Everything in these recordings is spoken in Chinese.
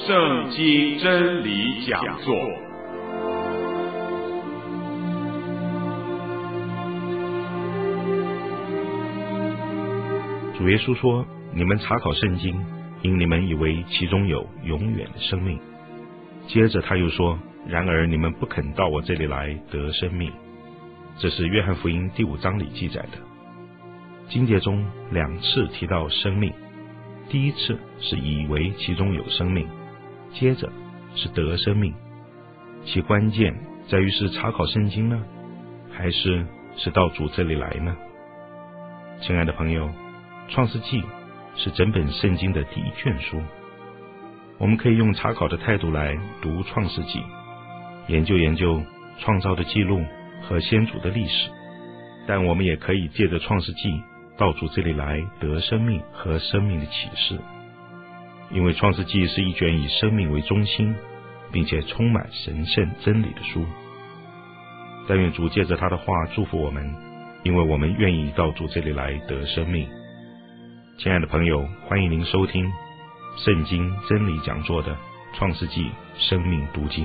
圣经真理讲座。 主耶稣说：你们查考圣经，因你们以为其中有永远的生命。接着他又说：然而你们不肯到我这里来得生命。这是约翰福音第5章里记载的。经节中2次提到生命，第一次是以为其中有生命，接着是得生命。其关键在于是查考圣经呢，还是到主这里来呢？亲爱的朋友，创世纪是整本圣经的第一卷书，我们可以用查考的态度来读创世纪，研究创造的记录和先祖的历史，但我们也可以借着创世纪到主这里来得生命和生命的启示。因为创世纪是一卷以生命为中心，并且充满神圣真理的书。但愿主借着他的话祝福我们，因为我们愿意到主这里来得生命。亲爱的朋友，欢迎您收听圣经真理讲座的创世纪生命读经。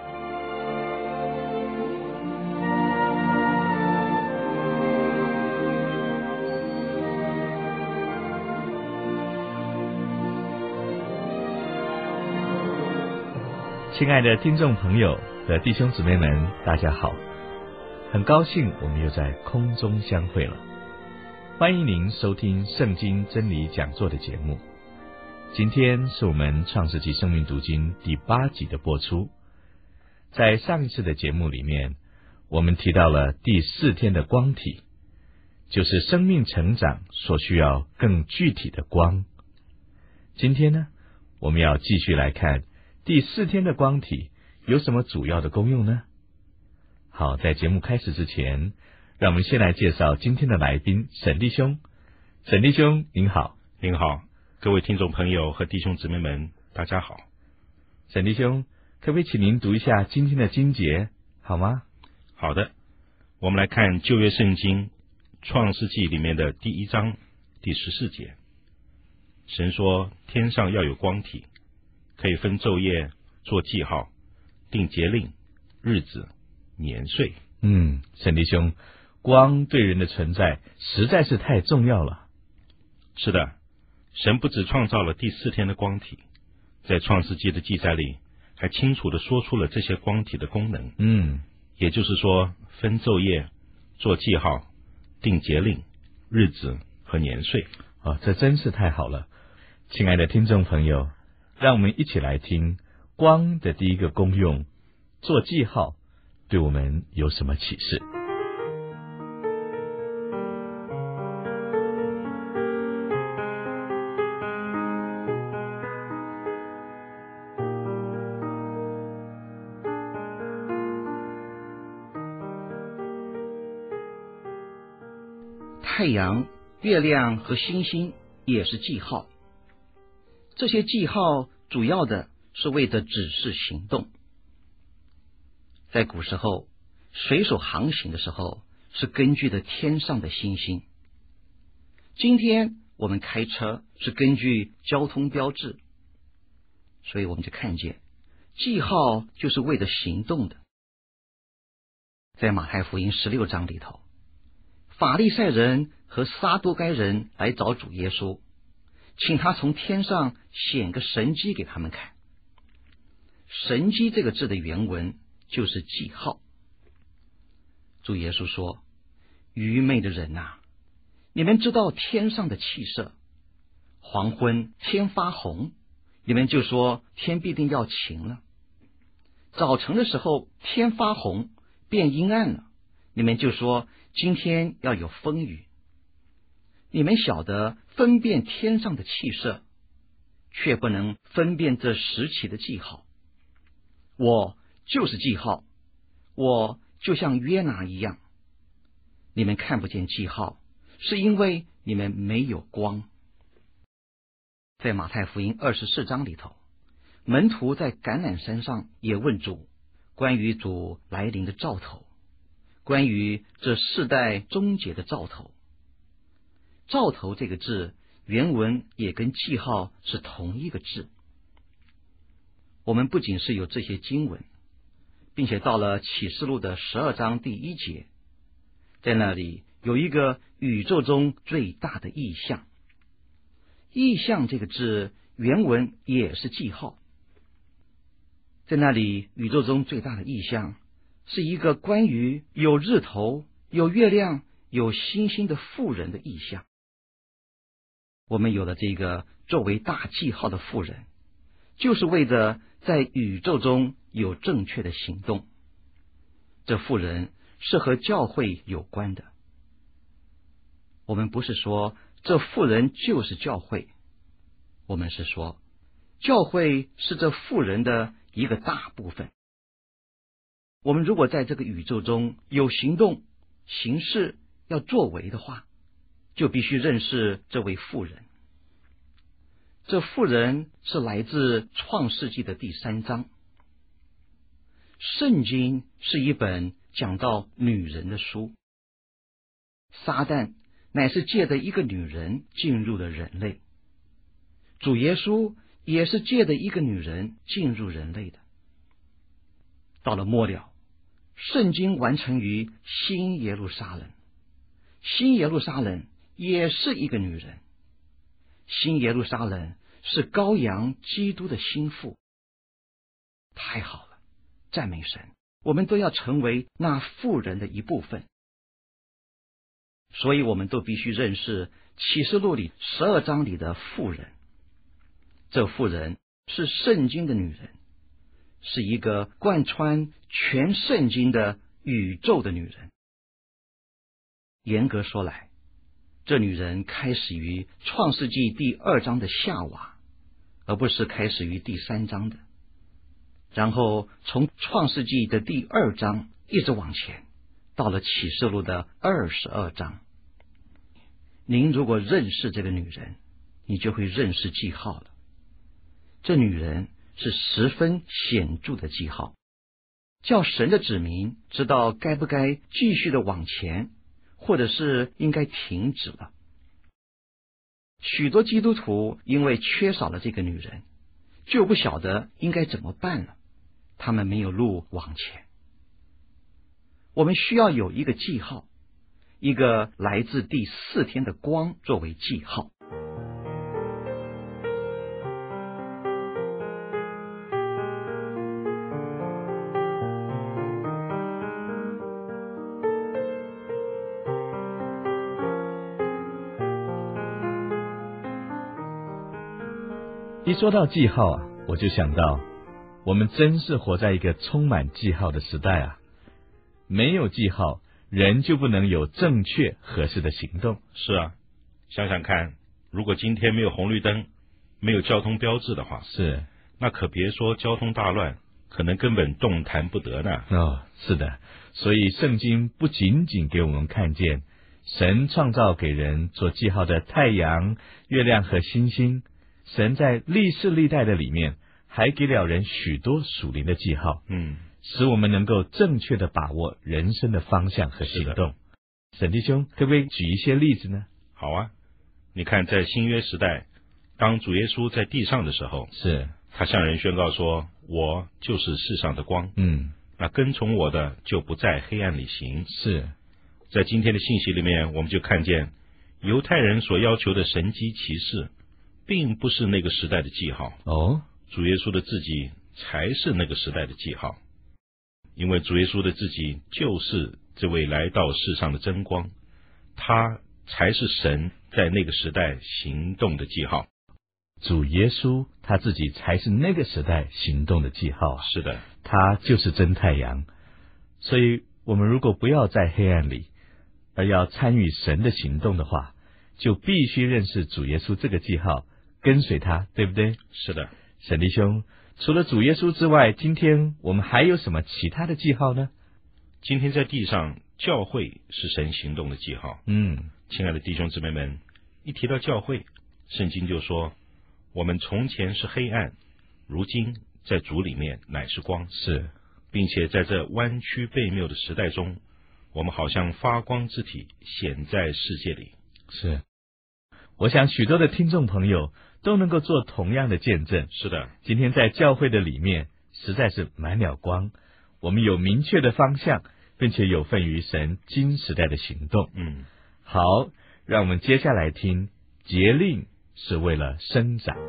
亲爱的听众朋友和弟兄姊妹们，大家好，很高兴我们又在空中相会了。欢迎您收听圣经真理讲座的节目。今天是我们创世纪生命读经第8集的播出。在上一次的节目里面，我们提到了第4天的光体，就是生命成长所需要更具体的光。今天呢，我们要继续来看第4天的光体有什么主要的功用呢？好，在节目开始之前，让我们先来介绍今天的来宾沈弟兄。沈弟兄您好。 您好，各位听众朋友和弟兄姊妹们，大家好。 沈弟兄，可不可以请您读一下今天的经节好吗？ 好的，我们来看旧约圣经创世纪里面的第1章第14节。神说，天上要有光体，可以分昼夜，做记号，定节令、日子、年岁。 沈弟兄，光对人的存在实在是太重要了。 是的，神不只创造了第4天的光体，在创世纪的记载里还清楚地说出了这些光体的功能。也就是说，分昼夜，做记号，定节令、日子和年岁。 这真是太好了。亲爱的听众朋友，让我们一起来听光的第一个功用，做记号对我们有什么启示？ 太阳、月亮和星星也是记号。这些记号主要的是为着指示行动。在古时候，水手航行的时候是根据的天上的星星。今天我们开车是根据交通标志，所以我们就看见记号就是为了行动的。在马太福音16章里头，法利赛人和撒都该人来找主耶稣，请他从天上显个神迹给他们看。神迹这个字的原文就是记号。主耶稣说，愚昧的人啊，你们知道天上的气色，黄昏天发红，你们就说天必定要晴了；早晨的时候天发红变阴暗了，你们就说今天要有风雨。你们晓得分辨天上的气色，却不能分辨这时期的记号。我就是记号，我就像约拿一样。你们看不见记号，是因为你们没有光。在马太福音24章里头，门徒在橄榄山上也问主关于主来临的兆头，关于这世代终结的兆头。兆头这个字原文也跟记号是同一个字。 我们不仅是有这些经文，并且到了启示录的12章第1节，在那里有一个宇宙中最大的异象。异象这个字原文也是记号，在那里宇宙中最大的异象是一个关于有日头、有月亮、有星星的妇人的异象。我们有了这个作为大记号的妇人，就是为着在宇宙中有正确的行动。这妇人是和教会有关的。我们不是说这妇人就是教会，我们是说教会是这妇人的一个大部分。我们如果在这个宇宙中有行动、行事要作为的话，就必须认识这位妇人。这妇人是来自创世纪的第3章。圣经是一本讲到女人的书，撒旦乃是借着一个女人进入了人类，主耶稣也是借着一个女人进入人类的。到了末了，圣经完成于新耶路撒冷，新耶路撒冷也是一个女人，新耶路撒冷是羔羊基督的心腹。太好了，赞美神，我们都要成为那妇人的一部分。所以我们都必须认识启示录里12章里的妇人。这妇人是圣经的女人，是一个贯穿全圣经的宇宙的女人。严格说来，这女人开始于创世纪第2章的夏娃，而不是开始于第3章的。然后从创世纪的第2章一直往前，到了启示录的22章。您如果认识这个女人，你就会认识记号了。这女人是十分显著的记号，叫神的子民知道该不该继续的往前，或者是应该停止了。许多基督徒因为缺少了这个女人，就不晓得应该怎么办了，他们没有路往前。我们需要有一个记号，一个来自第4天的光作为记号。 一说到记号啊，我就想到我们真是活在一个充满记号的时代啊！没有记号，人就不能有正确合适的行动。 是啊，想想看，如果今天没有红绿灯，没有交通标志的话， 是， 那可别说交通大乱，可能根本动弹不得呢。 是的，所以圣经不仅仅给我们看见神创造给人做记号的太阳、月亮和星星，神在历世历代的里面还给了人许多属灵的记号，使我们能够正确的把握人生的方向和行动。沈弟兄，可不可以举一些例子呢？ 好啊，你看在新约时代，当主耶稣在地上的时候， 是他向人宣告说，我就是世上的光，那跟从我的就不在黑暗里行。 是在今天的信息里面，我们就看见犹太人所要求的神迹奇事并不是那个时代的记号，主耶稣的自己才是那个时代的记号。因为主耶稣的自己就是这位来到世上的真光，他才是神在那个时代行动的记号。 主耶稣他自己才是那个时代行动的记号啊！ 是的， 他就是真太阳。所以我们如果不要在黑暗里，而要参与神的行动的话，就必须认识主耶稣这个记号，跟随他，对不对？ 是的。 沈弟兄，除了主耶稣之外，今天我们还有什么其他的记号呢？ 今天在地上，教会是神行动的记号。亲爱的弟兄姊妹们，一提到教会，圣经就说，我们从前是黑暗，如今在主里面乃是光。 是， 并且在这弯曲悖谬的时代中，我们好像发光之体显在世界里。 是， 我想许多的听众朋友都能够做同样的见证。 是的， 今天在教会的里面实在是满了光，我们有明确的方向，并且有份于神今时代的行动。好，让我们接下来听节令是为了生长。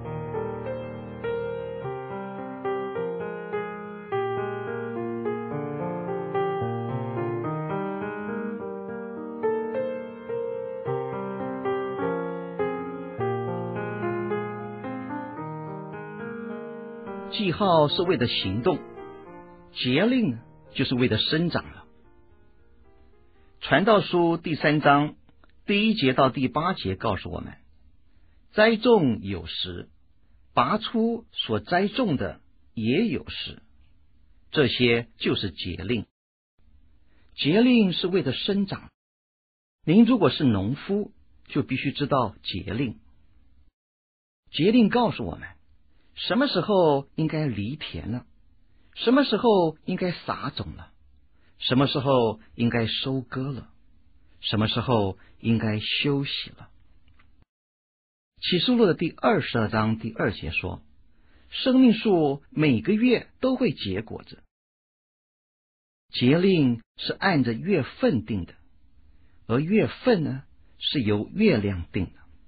记号是为了行动，节令呢，就是为了生长了。传道书第3章第1节到第8节告诉我们，栽种有时，拔出所栽种的也有时，这些就是节令。节令是为了生长。您如果是农夫，就必须知道节令。节令告诉我们什么时候应该犁田了，什么时候应该撒种了，什么时候应该收割了，什么时候应该休息了。启示录的第22章第2节说，生命树每个月都会结果子。节令是按着月份定的，而月份呢，是由月亮定的。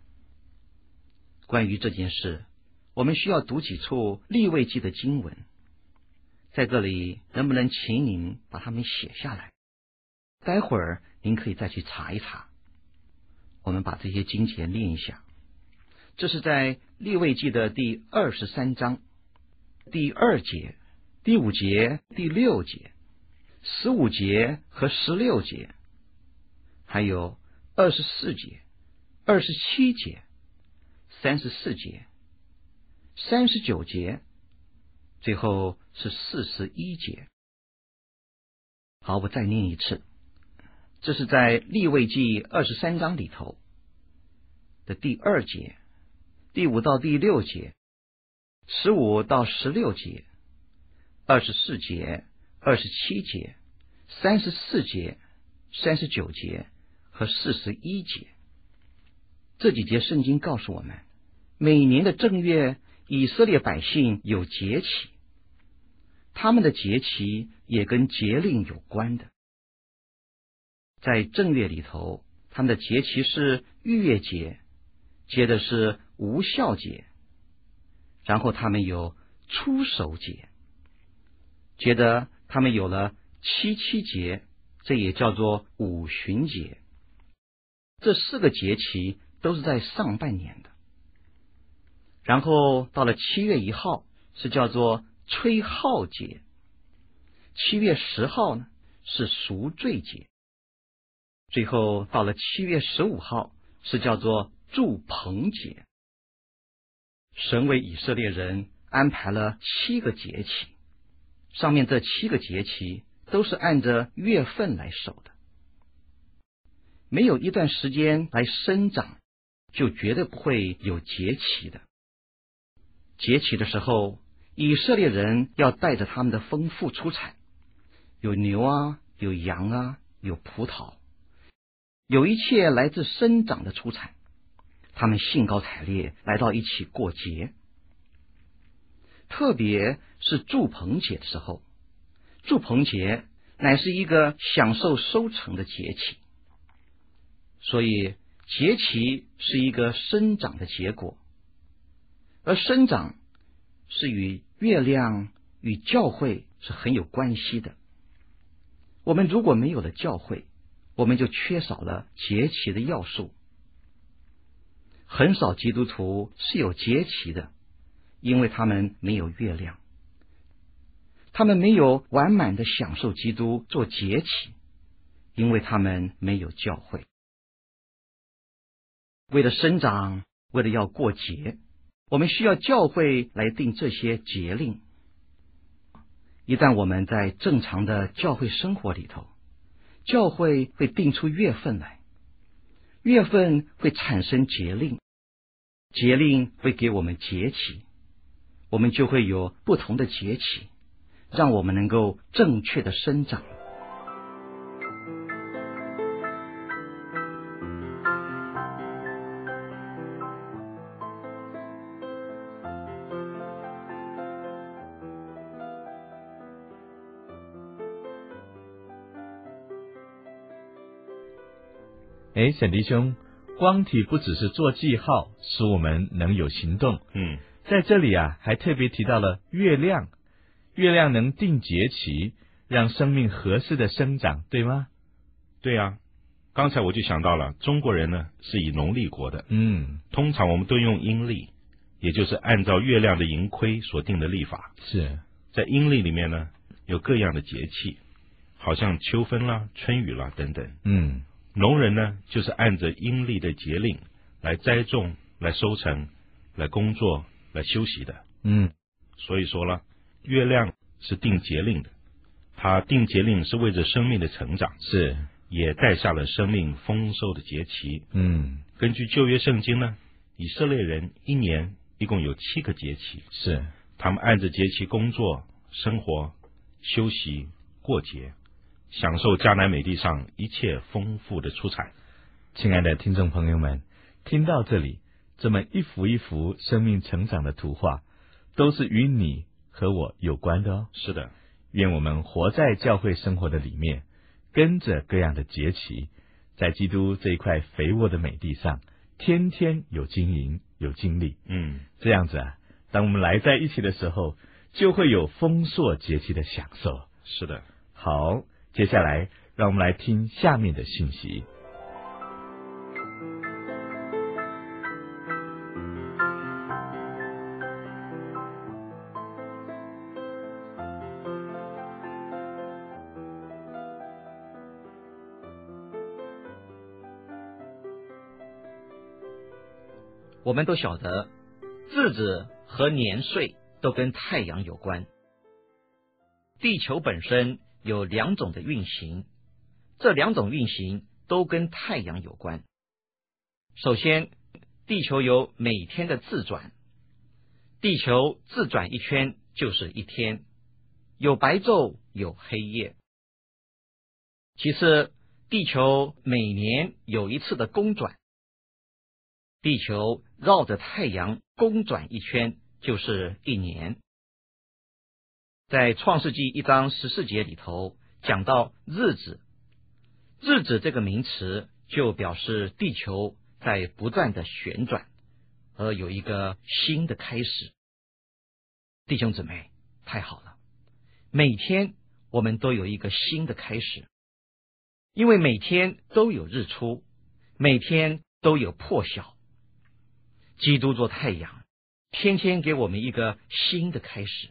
关于这件事，我们需要读几处利未记的经文，在这里能不能请您把它们写下来？待会儿您可以再去查一查。我们把这些经节念一下。这是在利未记的第23章第2节、第5节、第6节、15节和16节，还有24节、27节、34节、39节，最后是41节。好，我再念一次。这是在利未记23章里头的第2节、第5到第6节、15到16节、24节、27节、34节、39节和41节。这几节圣经告诉我们，每年的正月，以色列百姓有节期，他们的节期也跟节令有关的。在正月里头，他们的节期是逾越节，接着是无酵节，然后他们有初守节，接着他们有了七七节，这也叫做五旬节。这4个节期都是在上半年的。然后到了7月1号是叫做吹号节，7月10号呢是赎罪节，最后到了7月15号是叫做住棚节。神为以色列人安排了7个节期，上面这7个节期都是按着月份来守的。没有一段时间来生长，就绝对不会有节期的。节期的时候，以色列人要带着他们的丰富出产，有牛啊，有羊啊，有葡萄，有一切来自生长的出产，他们兴高采烈来到一起过节。特别是住棚节的时候，住棚节乃是一个享受收成的节期，所以节期是一个生长的结果，而生长是与月亮与教会是很有关系的。我们如果没有了教会，我们就缺少了节期的要素。很少基督徒是有节期的，因为他们没有月亮，他们没有完满的享受基督做节期，因为他们没有教会。为了生长，为了要过节，我们需要教会来定这些节令。一旦我们在正常的教会生活里头，教会会定出月份来，月份会产生节令，节令会给我们节期，我们就会有不同的节期，让我们能够正确的生长。 沈弟兄，光体不只是做记号，使我们能有行动。在这里啊，还特别提到了月亮，月亮能定节期，让生命合适的生长，对吗？ 对啊，刚才我就想到了，中国人呢是以农历国的，通常我们都用阴历，也就是按照月亮的盈亏所定的历法。 是在阴历里面呢，有各样的节气，好像秋分啦、春雨啦等等。农人呢，就是按着阴历的节令来栽种、来收成、来工作、来休息的。所以说了，月亮是定节令的，它定节令是为着生命的成长， 是也带下了生命丰收的节期。根据旧约圣经呢，以色列人一年一共有7个节期， 是他们按着节期工作、生活、休息、过节，享受迦南美地上一切丰富的出产。 亲爱的听众朋友们，听到这里，这么一幅一幅生命成长的图画，都是与你和我有关的哦。 是的， 愿我们活在教会生活的里面，跟着各样的节期，在基督这一块肥沃的美地上，天天有经营，有经历。这样子啊，当我们来在一起的时候，就会有丰硕节期的享受。 是的。 好，接下来让我们来听下面的信息。 我们都晓得，日子和年岁都跟太阳有关。地球本身有2种的运行，这2种运行都跟太阳有关。首先，地球有每天的自转，地球自转一圈就是一天，有白昼，有黑夜。其次，地球每年有一次的公转，地球绕着太阳公转一圈就是1年。在创世纪1章14节里头讲到日子，日子这个名词就表示地球在不断的旋转，而有一个新的开始。弟兄姊妹，太好了，每天我们都有一个新的开始，因为每天都有日出，每天都有破晓。基督做太阳，天天给我们一个新的开始。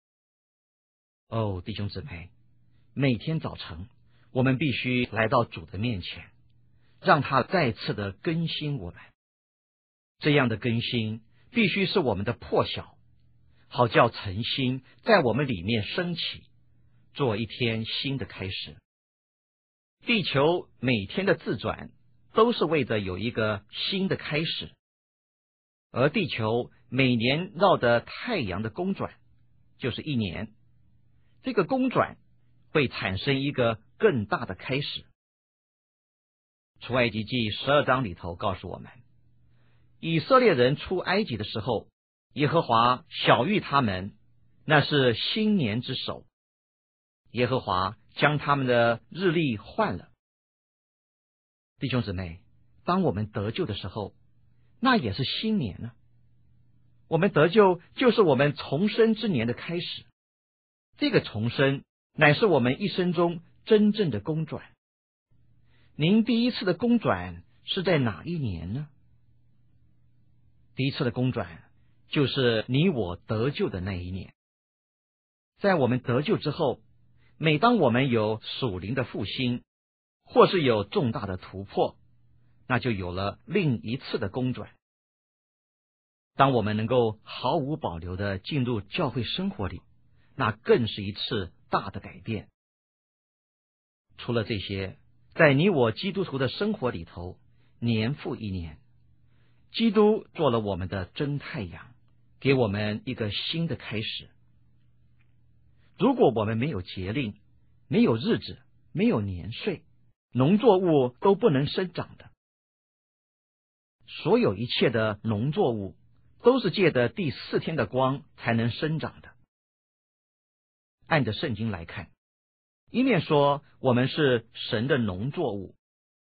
弟兄姊妹，每天早晨我们必须来到主的面前，让他再次的更新我们。这样的更新必须是我们的破晓，好叫晨星在我们里面升起，做一天新的开始。地球每天的自转都是为着有一个新的开始，而地球每年绕着太阳的公转就是1年，这个公转会产生一个更大的开始。出埃及记12章里头告诉我们，以色列人出埃及的时候，耶和华晓谕他们，那是新年之首，耶和华将他们的日历换了。弟兄姊妹，当我们得救的时候，那也是新年呢。我们得救就是我们重生之年的开始，这个重生乃是我们一生中真正的公转。您第一次的公转是在哪一年呢？第一次的公转就是你我得救的那一年。在我们得救之后，每当我们有属灵的复兴，或是有重大的突破，那就有了另一次的公转。当我们能够毫无保留的进入教会生活里，那更是一次大的改变。除了这些，在你我基督徒的生活里头，年复一年，基督做了我们的真太阳，给我们一个新的开始。如果我们没有节令，没有日子，没有年岁，农作物都不能生长的。所有一切的农作物都是借着第4天的光才能生长的。按着圣经来看，一面说我们是神的农作物，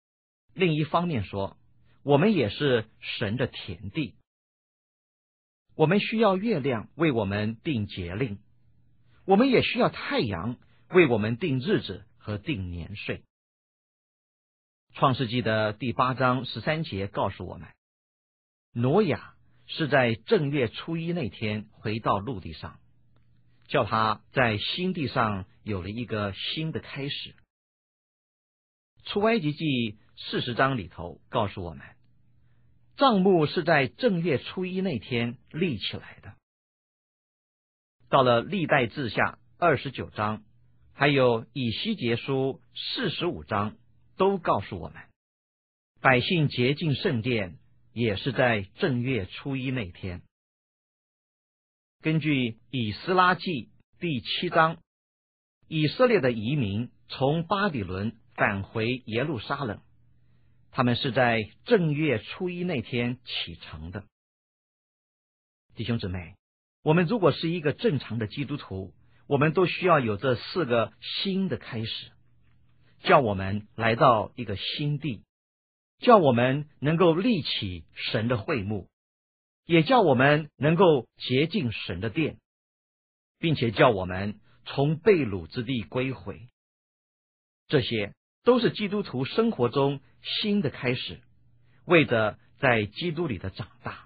另一方面说，我们也是神的田地，我们需要月亮为我们定节令，我们也需要太阳为我们定日子和定年岁。创世纪的第8章13节告诉我们，挪亚是在正月初一那天回到陆地上，叫他在新地上有了一个新的开始。出埃及记40章里头告诉我们，帐幕是在正月初一那天立起来的。到了历代志下29章，还有以西结书45章，都告诉我们，百姓洁净圣殿也是在正月初一那天。根据以斯拉记第7章，以色列的移民从巴比伦返回耶路撒冷，他们是在正月初一那天启程的。弟兄姊妹，我们如果是一个正常的基督徒，我们都需要有这4个新的开始，叫我们来到一个新地，叫我们能够立起神的会幕，也叫我们能够洁净神的殿，并且叫我们从被掳之地归回。这些都是基督徒生活中新的开始，为着在基督里的长大。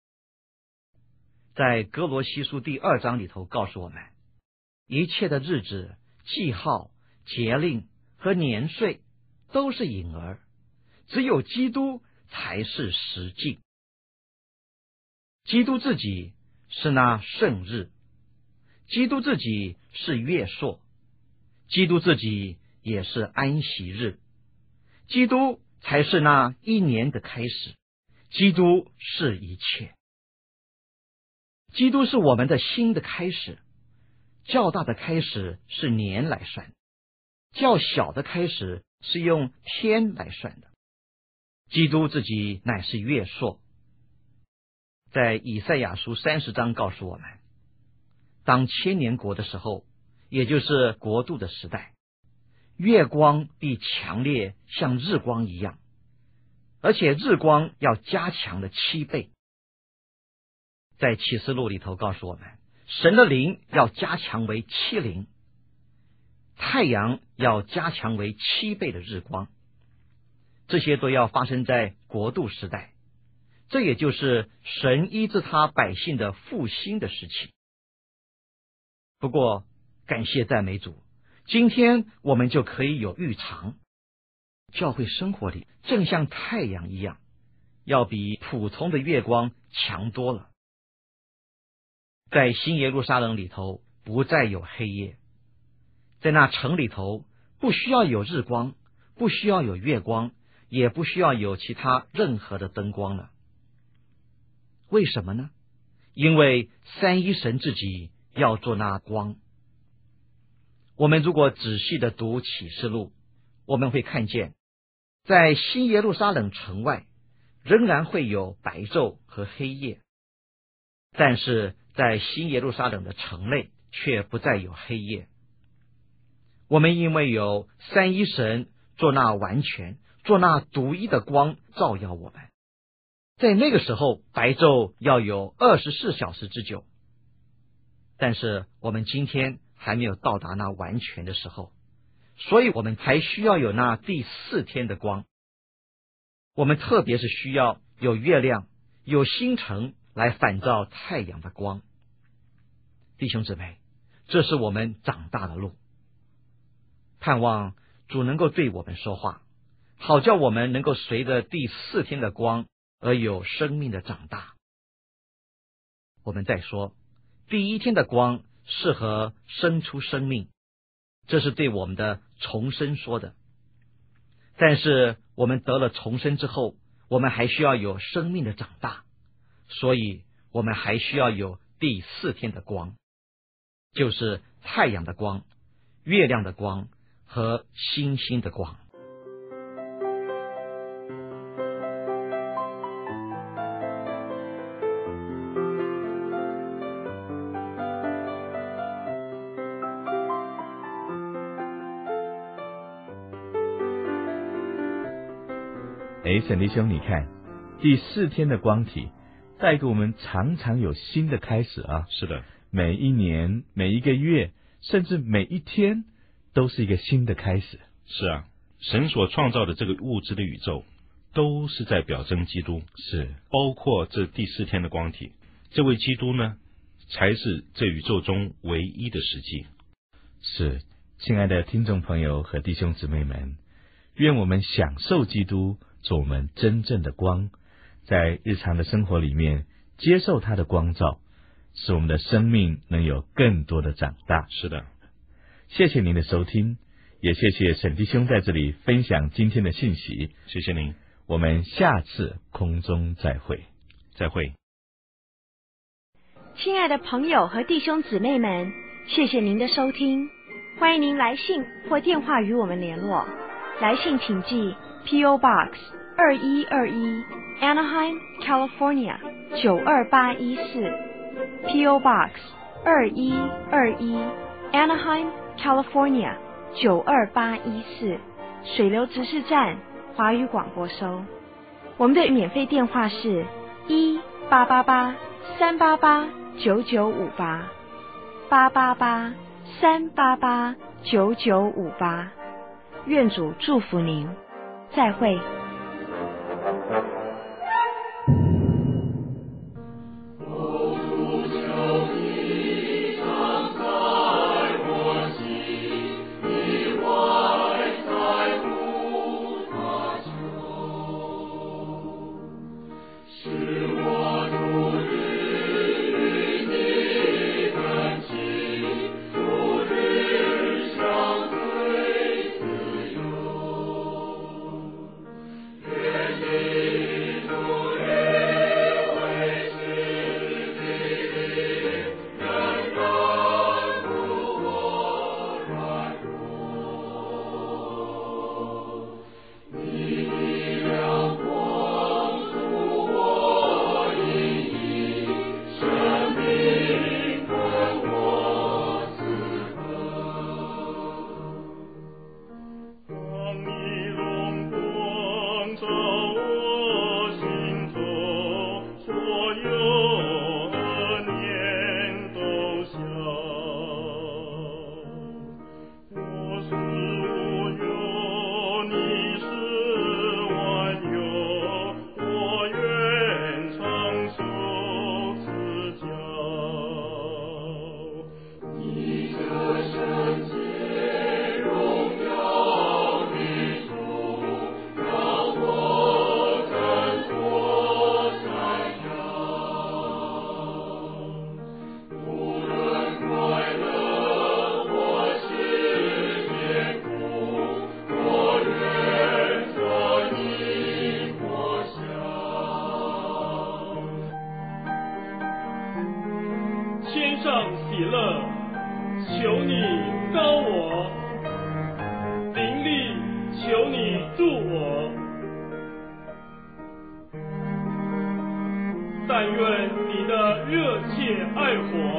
在哥罗西书第2章里头告诉我们，一切的日子、记号、节令和年岁都是影儿，只有基督才是实际。基督自己是那圣日，基督自己是月朔，基督自己也是安息日，基督才是那一年的开始，基督是一切。基督是我们的新的开始，较大的开始是年来算，较小的开始是用天来算的。基督自己乃是月朔。在以赛亚书30章告诉我们，当千年国的时候，也就是国度的时代，月光必强烈像日光一样，而且日光要加强了7倍。在启示录里头告诉我们，神的灵要加强为7灵，太阳要加强为7倍的日光，这些都要发生在国度时代，这也就是神医治他百姓的复兴的时期。不过感谢赞美主，今天我们就可以有预尝，教会生活里正像太阳一样，要比普通的月光强多了。在新耶路撒冷里头不再有黑夜，在那城里头不需要有日光，不需要有月光，也不需要有其他任何的灯光了。为什么呢？因为三一神自己要做那光。我们如果仔细的读启示录，我们会看见，在新耶路撒冷城外仍然会有白昼和黑夜，但是在新耶路撒冷的城内却不再有黑夜。我们因为有三一神做那完全、做那独一的光照耀我们，在那个时候白昼要有24小时之久，但是我们今天还没有到达那完全的时候，所以我们还需要有那第4天的光。我们特别是需要有月亮、有星辰来反照太阳的光。弟兄姊妹，这是我们长大的路，盼望主能够对我们说话，好叫我们能够随着第4天的光而有生命的长大。我们再说，第1天的光适合生出生命，这是对我们的重生说的。但是我们得了重生之后，我们还需要有生命的长大，所以我们还需要有第4天的光，就是太阳的光、月亮的光和星星的光。 沈弟兄，你看第4天的光体带给我们常常有新的开始啊！ 是的， 每一年、每一个月，甚至每一天，都是一个新的开始。 是啊，神所创造的这个物质的宇宙，都是在表征基督， 是包括这第4天的光体。这位基督呢，才是这宇宙中唯一的实际。 是，亲爱的听众朋友和弟兄姊妹们，愿我们享受基督做我们真正的光，在日常的生活里面接受他的光照，使我们的生命能有更多的长大。 是的， 谢谢您的收听，也谢谢沈弟兄在这里分享今天的信息。 谢谢您， 我们下次空中再会。 再会。 亲爱的朋友和弟兄姊妹们，谢谢您的收听，欢迎您来信或电话与我们联络。来信请寄 P.O. Box 2121 Anaheim, California 92814 P.O. Box 2121 Anaheim, California 92814水流执事站华语广播收。我们的免费电话是1-888-388-9958 888-388-9958。愿主祝福您，再会。 但愿你的热切爱火